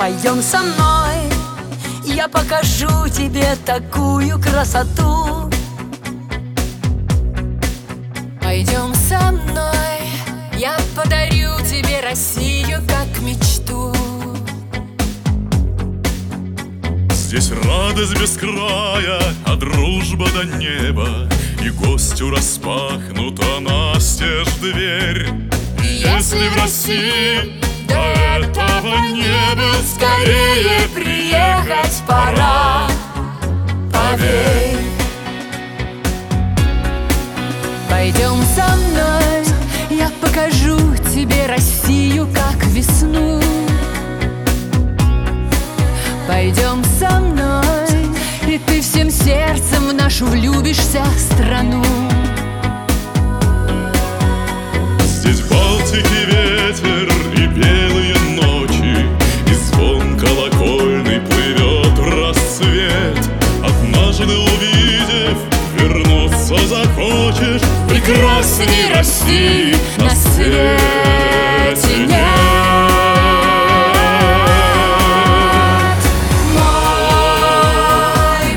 Пойдем со мной, я покажу тебе такую красоту. Пойдем со мной, я подарю тебе Россию как мечту. Здесь радость без края, а дружба до неба, и гостю распахнута настежь дверь. Если в России до этого не был, Скорее приехать пора, поверь. Пойдем со мной, я покажу тебе Россию как весну. Пойдем со мной, и ты всем сердцем в нашу влюбишься страну. здесь в Балтике ветер и белые ночи, и звон колокольный плывет в рассвет. Однажды увидев, вернуться захочешь. Прекрасней России на свете нет. Мой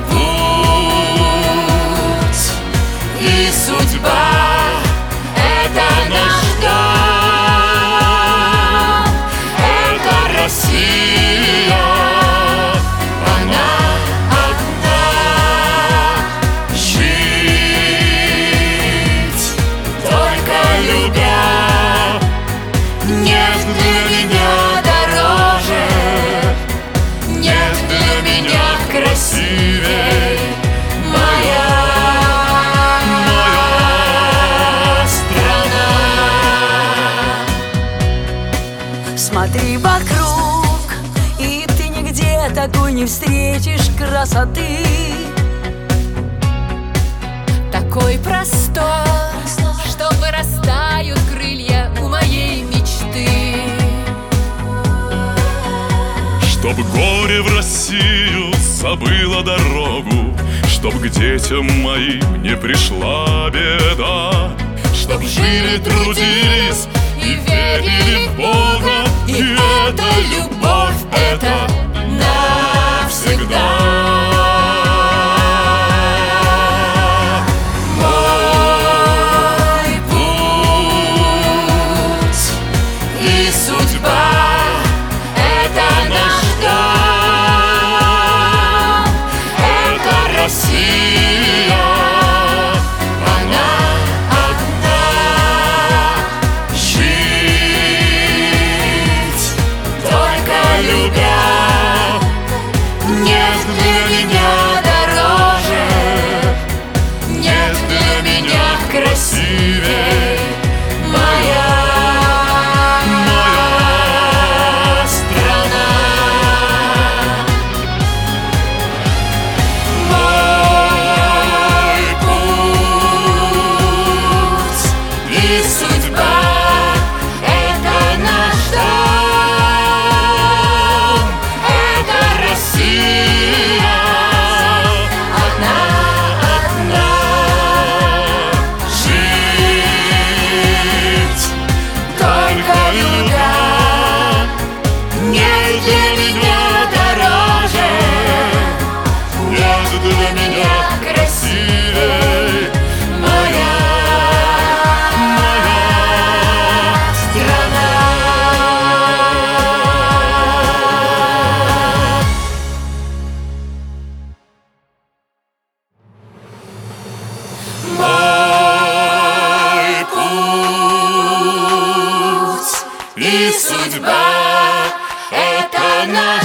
путь и судьба — это наш дом, это Россия. Она одна. Жить только любя нет для меня дороже, нет для меня красивей. Моя страна. Смотри вокруг, и ты нигде такой не встретишь красоты. Такой простор, что вырастают крылья у моей мечты. Чтоб горе в Россию забыло дорогу, чтоб к детям моим не пришла беда, чтоб жили, трудились и верили в Бога, и эта любовь, это навсегда. Мой путь и судьба — это наш дом, это Россия. Она одна. Жить только любя нет для меня дороже, нет для меня красивей. Моя страна. Мой путь и судьба — это наш дом, это Россия. Одна. Жить только любя нет для меня дороже, нет для меня красивей. Моя страна. Мой путь и судьба — это наш